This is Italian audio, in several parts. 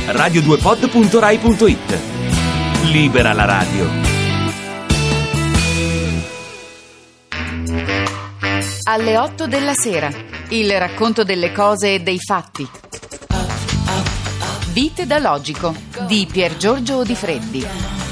radio2pod.rai.it. Libera la radio. Alle 8 della sera, il racconto delle cose e dei fatti. Vite da logico di Piergiorgio Odifreddi.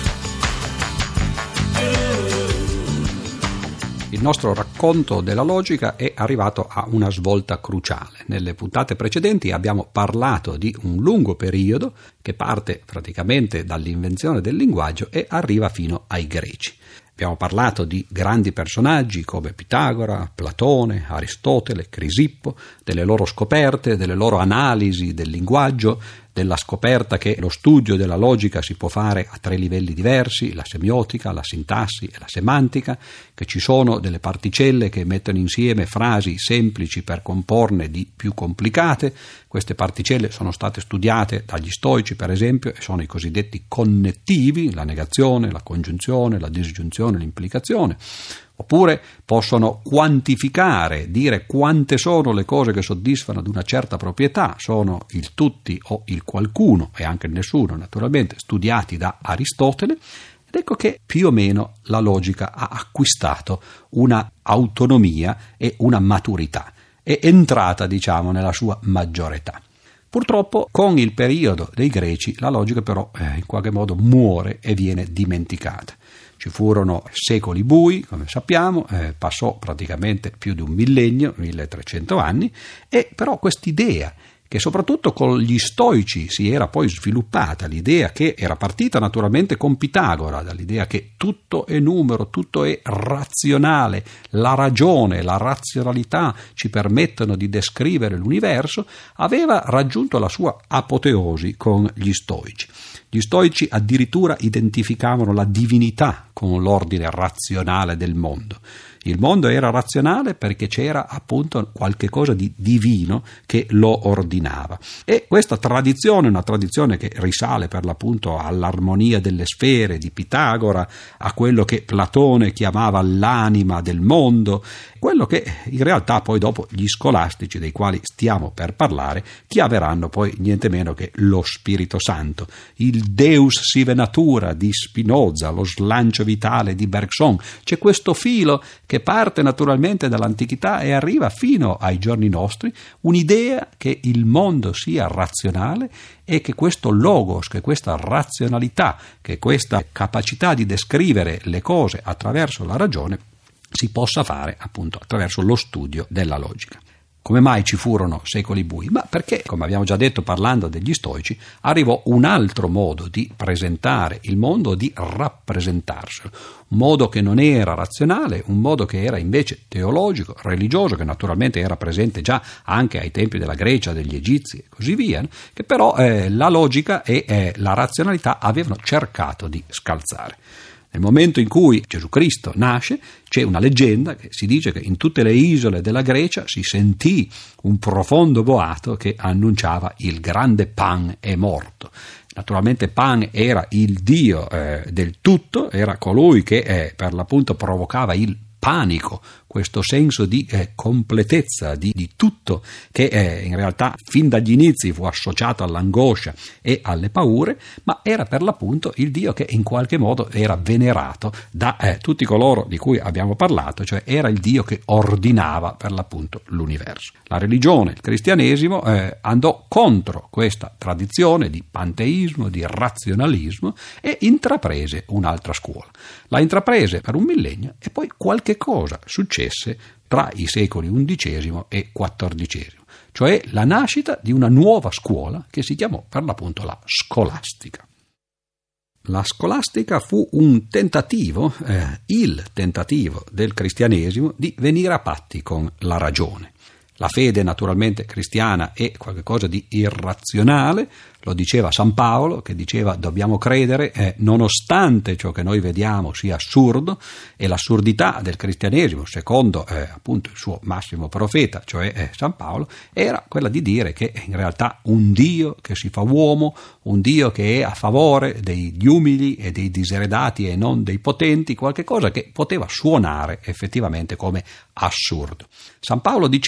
Il nostro racconto della logica è arrivato a una svolta cruciale. Nelle puntate precedenti abbiamo parlato di un lungo periodo che parte praticamente dall'invenzione del linguaggio e arriva fino ai Greci. Abbiamo parlato di grandi personaggi come Pitagora, Platone, Aristotele, Crisippo, delle loro scoperte, delle loro analisi del linguaggio, della scoperta che lo studio della logica si può fare a 3 livelli diversi, la semiotica, la sintassi e la semantica, che ci sono delle particelle che mettono insieme frasi semplici per comporne di più complicate. Queste particelle sono state studiate dagli stoici, per esempio, e sono i cosiddetti connettivi, la negazione, la congiunzione, la disgiunzione, l'implicazione. Oppure possono quantificare, dire quante sono le cose che soddisfano ad una certa proprietà, sono il tutti o il qualcuno, e anche il nessuno naturalmente, studiati da Aristotele. Ed ecco che più o meno la logica ha acquistato una autonomia e una maturità, è entrata, diciamo, nella sua maggiore età. Purtroppo con il periodo dei Greci la logica però in qualche modo muore e viene dimenticata. Ci furono secoli bui, come sappiamo, passò praticamente più di un millennio, 1300 anni, e però quest'idea che soprattutto con gli stoici si era poi sviluppata, l'idea che era partita naturalmente con Pitagora, dall'idea che tutto è numero, tutto è razionale, la ragione, la razionalità ci permettono di descrivere l'universo, aveva raggiunto la sua apoteosi con gli stoici. Gli stoici addirittura identificavano la divinità con l'ordine razionale del mondo. Il mondo era razionale perché c'era appunto qualche cosa di divino che lo ordinava. E questa tradizione, una tradizione che risale per l'appunto all'armonia delle sfere di Pitagora, a quello che Platone chiamava l'anima del mondo, quello che in realtà poi dopo gli scolastici, dei quali stiamo per parlare, chiameranno poi niente meno che lo Spirito Santo, il Deus sive natura di Spinoza, lo slancio vitale di Bergson. C'è questo filo che parte naturalmente dall'antichità e arriva fino ai giorni nostri, un'idea che il mondo sia razionale e che questo logos, che questa razionalità, che questa capacità di descrivere le cose attraverso la ragione si possa fare appunto attraverso lo studio della logica. Come mai ci furono secoli bui? Ma perché, come abbiamo già detto parlando degli stoici, arrivò un altro modo di presentare il mondo, di rappresentarselo, un modo che non era razionale, un modo che era invece teologico, religioso, che naturalmente era presente già anche ai tempi della Grecia, degli Egizi e così via, che però la logica e la razionalità avevano cercato di scalzare. Nel momento in cui Gesù Cristo nasce, c'è una leggenda che si dice che in tutte le isole della Grecia si sentì un profondo boato che annunciava il grande Pan è morto. Naturalmente Pan era il dio del tutto, era colui che per l'appunto provocava il panico, questo senso di completezza, di tutto, che in realtà fin dagli inizi fu associato all'angoscia e alle paure, ma era per l'appunto il Dio che in qualche modo era venerato da tutti coloro di cui abbiamo parlato, cioè era il Dio che ordinava per l'appunto l'universo. La religione, il cristianesimo, andò contro questa tradizione di panteismo, di razionalismo e intraprese un'altra scuola. La intraprese per un millennio e poi qualche cosa successe tra i secoli XI e XIV, cioè la nascita di una nuova scuola che si chiamò per l'appunto la scolastica. La scolastica fu un tentativo, il tentativo del cristianesimo di venire a patti con la ragione. La fede naturalmente cristiana è qualcosa di irrazionale, lo diceva San Paolo, che diceva dobbiamo credere nonostante ciò che noi vediamo sia assurdo, e l'assurdità del cristianesimo, secondo appunto il suo massimo profeta, cioè San Paolo, era quella di dire che in realtà un Dio che si fa uomo, un Dio che è a favore degli umili e dei diseredati e non dei potenti, qualche cosa che poteva suonare effettivamente come assurdo. San Paolo diceva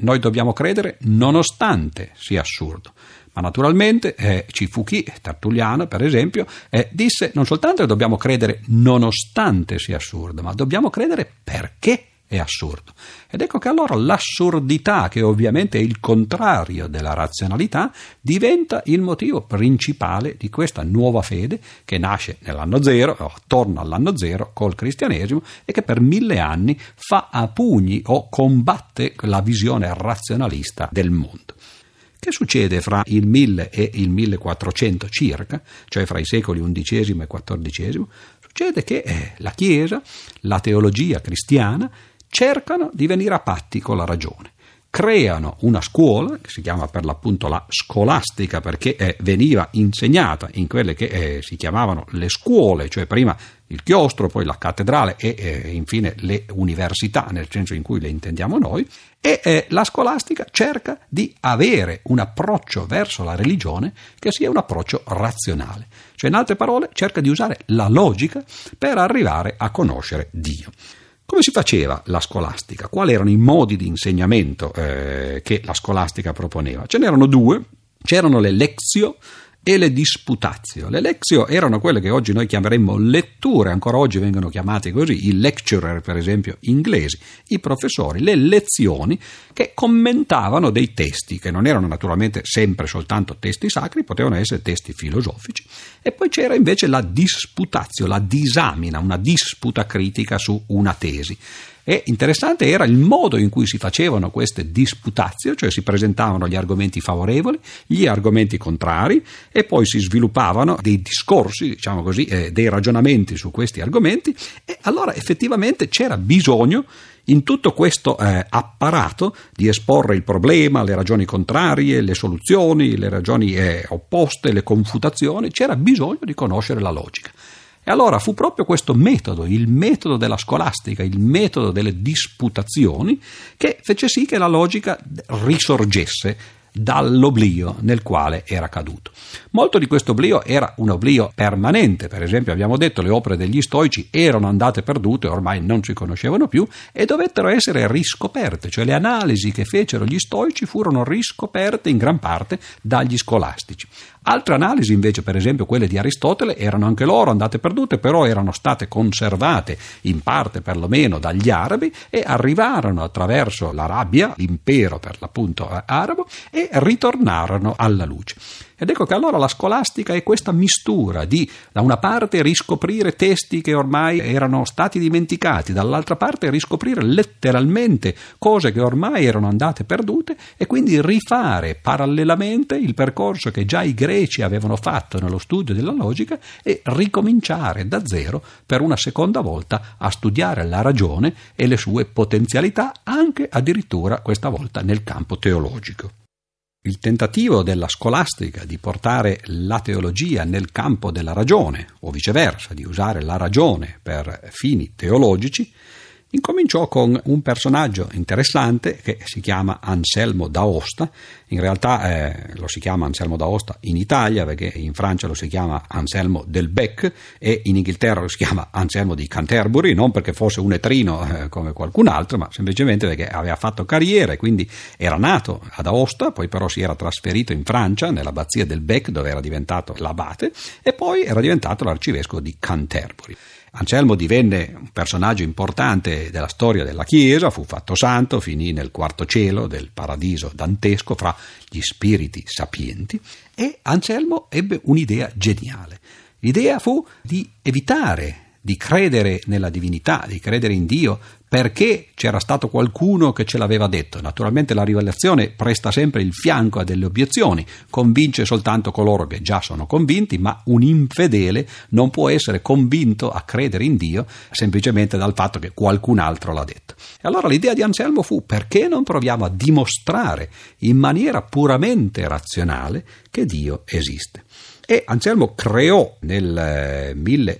noi dobbiamo credere nonostante sia assurdo. Ma naturalmente ci fu chi, Tertulliano per esempio, disse non soltanto che dobbiamo credere nonostante sia assurdo, ma dobbiamo credere perché è assurdo. Ed ecco che allora l'assurdità, che ovviamente è il contrario della razionalità, diventa il motivo principale di questa nuova fede che nasce nell'anno zero, o attorno all'anno zero, col cristianesimo, e che per 1000 anni fa a pugni o combatte la visione razionalista del mondo. Che succede fra il 1000 e il 1400 circa, cioè fra i secoli XI e XIV? Succede che la Chiesa, la teologia cristiana, cercano di venire a patti con la ragione. Creano una scuola, che si chiama per l'appunto la scolastica, perché veniva insegnata in quelle che si chiamavano le scuole, cioè prima il chiostro, poi la cattedrale e infine le università, nel senso in cui le intendiamo noi, e la scolastica cerca di avere un approccio verso la religione che sia un approccio razionale, cioè in altre parole cerca di usare la logica per arrivare a conoscere Dio. Come si faceva la scolastica? Quali erano i modi di insegnamento che la scolastica proponeva? Ce n'erano due, c'erano le lectio e le disputatio. Le lectio erano quelle che oggi noi chiameremmo letture, ancora oggi vengono chiamati così, i lecturer per esempio inglesi, i professori, le lezioni che commentavano dei testi, che non erano naturalmente sempre soltanto testi sacri, potevano essere testi filosofici, e poi c'era invece la disputatio, la disamina, una disputa critica su una tesi. E interessante era il modo in cui si facevano queste disputatio, cioè si presentavano gli argomenti favorevoli, gli argomenti contrari e poi si sviluppavano dei discorsi, diciamo così, dei ragionamenti su questi argomenti, e allora effettivamente c'era bisogno in tutto questo apparato di esporre il problema, le ragioni contrarie, le soluzioni, le ragioni opposte, le confutazioni, c'era bisogno di conoscere la logica. E allora fu proprio questo metodo, il metodo della scolastica, il metodo delle disputazioni, che fece sì che la logica risorgesse dall'oblio nel quale era caduto. Molto di questo oblio era un oblio permanente. Per esempio abbiamo detto le opere degli stoici erano andate perdute, ormai non si conoscevano più e dovettero essere riscoperte, cioè le analisi che fecero gli stoici furono riscoperte in gran parte dagli scolastici. Altre analisi invece, per esempio quelle di Aristotele, erano anche loro andate perdute, però erano state conservate in parte perlomeno dagli arabi e arrivarono attraverso l'Arabia, l'impero per l'appunto arabo, e ritornarono alla luce. Ed ecco che allora la scolastica è questa mistura di, da una parte, riscoprire testi che ormai erano stati dimenticati, dall'altra parte riscoprire letteralmente cose che ormai erano andate perdute e quindi rifare parallelamente il percorso che già i greci avevano fatto nello studio della logica e ricominciare da zero per una seconda volta a studiare la ragione e le sue potenzialità, anche addirittura questa volta nel campo teologico. Il tentativo della scolastica di portare la teologia nel campo della ragione, o viceversa, di usare la ragione per fini teologici, incominciò con un personaggio interessante che si chiama Anselmo d'Aosta. In realtà lo si chiama Anselmo d'Aosta in Italia, perché in Francia lo si chiama Anselmo del Bec e in Inghilterra lo si chiama Anselmo di Canterbury, non perché fosse un etrino come qualcun altro, ma semplicemente perché aveva fatto carriera e quindi era nato ad Aosta, poi però si era trasferito in Francia, nell'abbazia del Bec, dove era diventato l'abate, e poi era diventato l'arcivescovo di Canterbury. Anselmo divenne un personaggio importante della storia della Chiesa, fu fatto santo, finì nel quarto cielo del paradiso dantesco fra gli spiriti sapienti, e Anselmo ebbe un'idea geniale. L'idea fu di evitare di credere nella divinità, di credere in Dio, perché c'era stato qualcuno che ce l'aveva detto. Naturalmente la rivelazione presta sempre il fianco a delle obiezioni, convince soltanto coloro che già sono convinti, ma un infedele non può essere convinto a credere in Dio semplicemente dal fatto che qualcun altro l'ha detto. E allora l'idea di Anselmo fu: perché non proviamo a dimostrare in maniera puramente razionale che Dio esiste? E Anselmo creò nel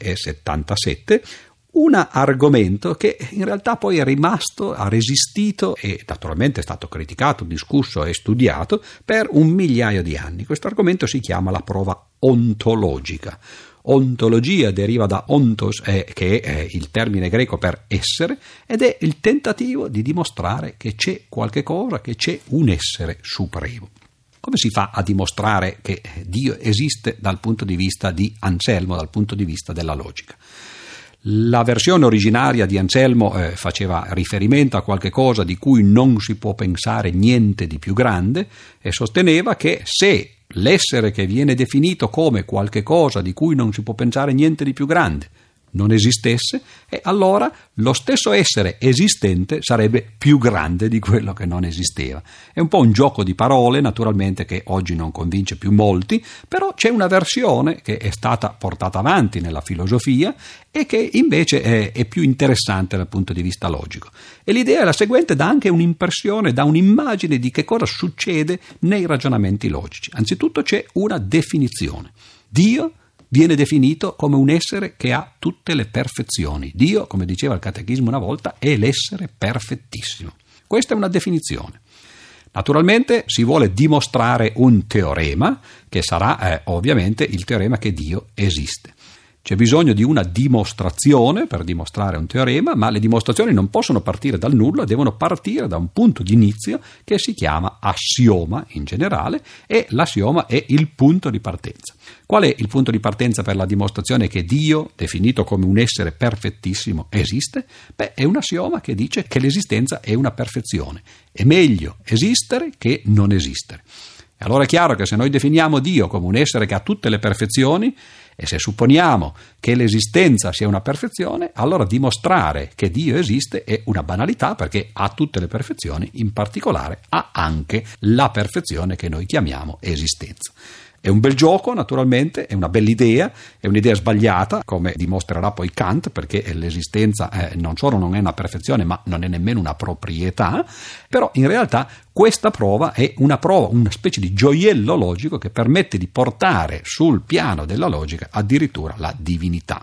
1077 un argomento che in realtà poi è rimasto, ha resistito e naturalmente è stato criticato, discusso e studiato per 1 migliaio di anni. Questo argomento si chiama la prova ontologica. ontologia deriva da ontos, che è il termine greco per essere, ed è il tentativo di dimostrare che c'è qualche cosa, che c'è un essere supremo. Come si fa a dimostrare che Dio esiste dal punto di vista di Anselmo, dal punto di vista della logica? La versione originaria di Anselmo faceva riferimento a qualche cosa di cui non si può pensare niente di più grande e sosteneva che se l'essere che viene definito come qualche cosa di cui non si può pensare niente di più grande non esistesse, e allora lo stesso essere esistente sarebbe più grande di quello che non esisteva. È un po' un gioco di parole, naturalmente, che oggi non convince più molti, però c'è una versione che è stata portata avanti nella filosofia e che invece è più interessante dal punto di vista logico. E l'idea è la seguente: dà anche un'impressione, dà un'immagine di che cosa succede nei ragionamenti logici. Anzitutto c'è una definizione. Dio viene definito come un essere che ha tutte le perfezioni. Dio, come diceva il Catechismo una volta, è l'essere perfettissimo. Questa è una definizione. Naturalmente si vuole dimostrare un teorema, che sarà ovviamente il teorema che Dio esiste. C'è bisogno di una dimostrazione per dimostrare un teorema, ma le dimostrazioni non possono partire dal nulla, devono partire da un punto di inizio che si chiama assioma in generale, e l'assioma è il punto di partenza. Qual è il punto di partenza per la dimostrazione che Dio, definito come un essere perfettissimo, esiste? È un assioma che dice che l'esistenza è una perfezione. È meglio esistere che non esistere. E allora è chiaro che se noi definiamo Dio come un essere che ha tutte le perfezioni, e se supponiamo che l'esistenza sia una perfezione, allora dimostrare che Dio esiste è una banalità, perché ha tutte le perfezioni, in particolare ha anche la perfezione che noi chiamiamo esistenza. È un bel gioco, naturalmente, è una bella idea, è un'idea sbagliata, come dimostrerà poi Kant, perché l'esistenza non solo non è una perfezione, ma non è nemmeno una proprietà, però in realtà questa prova è una specie di gioiello logico che permette di portare sul piano della logica addirittura la divinità.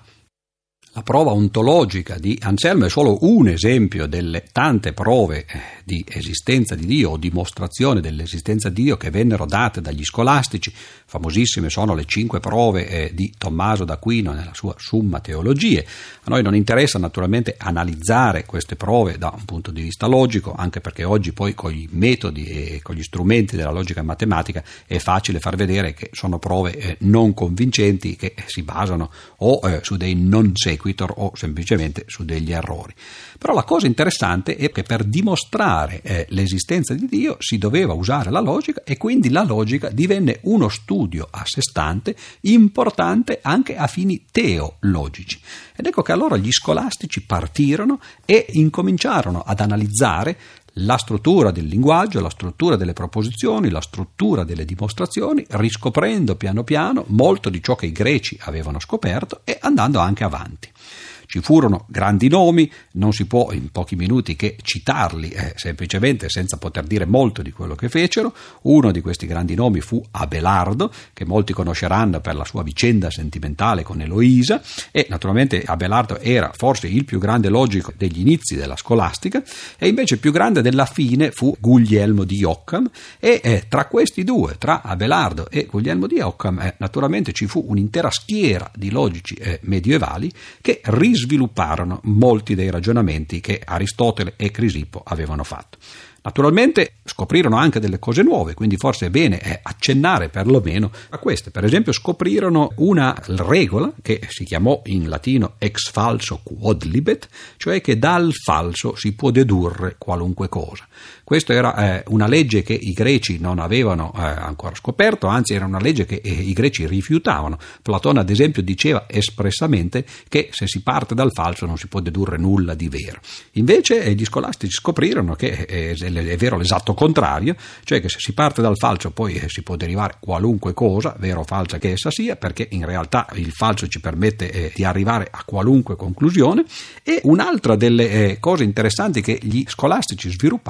La prova ontologica di Anselmo è solo un esempio delle tante prove di esistenza di Dio o dimostrazione dell'esistenza di Dio che vennero date dagli scolastici. Famosissime sono le 5 prove di Tommaso d'Aquino nella sua Summa Theologiae. A noi non interessa naturalmente analizzare queste prove da un punto di vista logico, anche perché oggi poi con i metodi e con gli strumenti della logica matematica è facile far vedere che sono prove non convincenti, che si basano o su dei non sequitur o semplicemente su degli errori. Però la cosa interessante è che per dimostrare l'esistenza di Dio si doveva usare la logica, e quindi la logica divenne uno studio a sé stante, importante anche a fini teologici. Ed ecco che allora gli scolastici partirono e incominciarono ad analizzare la struttura del linguaggio, la struttura delle proposizioni, la struttura delle dimostrazioni, riscoprendo piano piano molto di ciò che i greci avevano scoperto e andando anche avanti. Ci furono grandi nomi, non si può in pochi minuti che citarli semplicemente senza poter dire molto di quello che fecero. Uno di questi grandi nomi fu Abelardo, che molti conosceranno per la sua vicenda sentimentale con Eloisa, e naturalmente Abelardo era forse il più grande logico degli inizi della scolastica, e invece il più grande della fine fu Guglielmo di Occam, e tra questi due, tra Abelardo e Guglielmo di Occam, naturalmente ci fu un'intera schiera di logici medievali che svilupparono molti dei ragionamenti che Aristotele e Crisipo avevano fatto. Naturalmente scoprirono anche delle cose nuove, quindi forse è bene accennare perlomeno a queste. Per esempio scoprirono una regola che si chiamò in latino ex falso quod libet, cioè che dal falso si può dedurre qualunque cosa. Questa era una legge che i greci non avevano ancora scoperto, anzi era una legge che i greci rifiutavano. Platone ad esempio diceva espressamente che se si parte dal falso non si può dedurre nulla di vero. Invece gli scolastici scoprirono che è vero l'esatto contrario, cioè che se si parte dal falso poi si può derivare qualunque cosa, vera o falsa che essa sia, perché in realtà il falso ci permette di arrivare a qualunque conclusione. E un'altra delle cose interessanti che gli scolastici svilupparono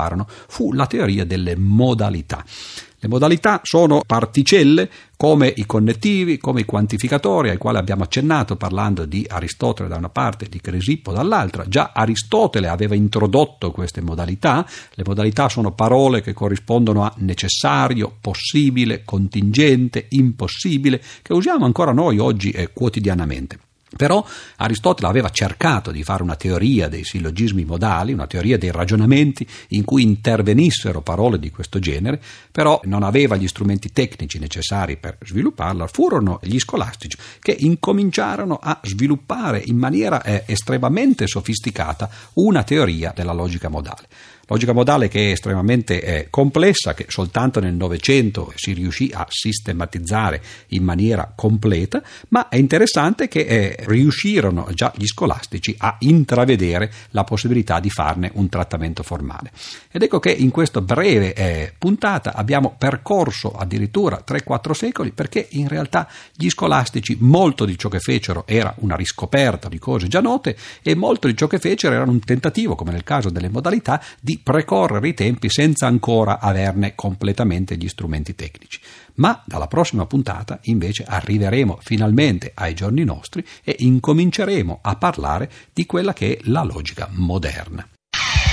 fu la teoria delle modalità. Le modalità sono particelle come i connettivi, come i quantificatori, ai quali abbiamo accennato parlando di Aristotele da una parte e di Crisippo dall'altra. Già Aristotele aveva introdotto queste modalità. Le modalità sono parole che corrispondono a necessario, possibile, contingente, impossibile, che usiamo ancora noi oggi quotidianamente. Però Aristotele aveva cercato di fare una teoria dei sillogismi modali, una teoria dei ragionamenti in cui intervenissero parole di questo genere, però non aveva gli strumenti tecnici necessari per svilupparla. Furono gli scolastici che incominciarono a sviluppare in maniera estremamente sofisticata una teoria della logica modale. Logica modale che è estremamente complessa, che soltanto nel Novecento si riuscì a sistematizzare in maniera completa, ma è interessante che riuscirono già gli scolastici a intravedere la possibilità di farne un trattamento formale. Ed ecco che in questa breve puntata abbiamo percorso addirittura 3-4 secoli, perché in realtà gli scolastici molto di ciò che fecero era una riscoperta di cose già note e molto di ciò che fecero era un tentativo, come nel caso delle modalità, di precorrere i tempi senza ancora averne completamente gli strumenti tecnici. Ma dalla prossima puntata invece arriveremo finalmente ai giorni nostri e incominceremo a parlare di quella che è la logica moderna.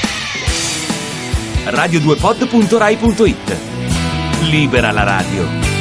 Radio2pod.rai.it. Libera la radio.